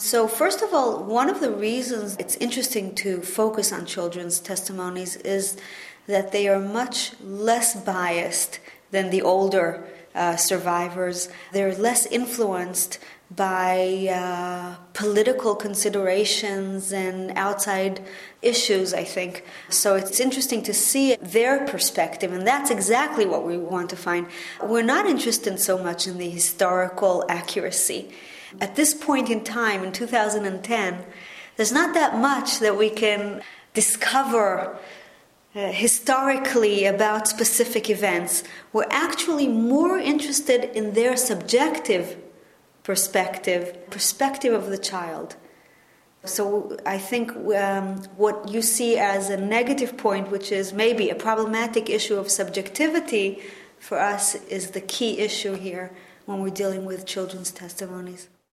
So first of all, one of the reasons it's interesting to focus on children's testimonies is that they are much less biased than the older survivors. They're less influenced by political considerations and outside issues, I think. So it's interesting to see their perspective, and that's exactly what we want to find. We're not interested so much in the historical accuracy. At this point in time, in 2010, there's not that much that we can discover historically about specific events. We're actually more interested in their subjective perspective of the child. So I think what you see as a negative point, which is maybe a problematic issue of subjectivity, for us is the key issue here when we're dealing with children's testimonies.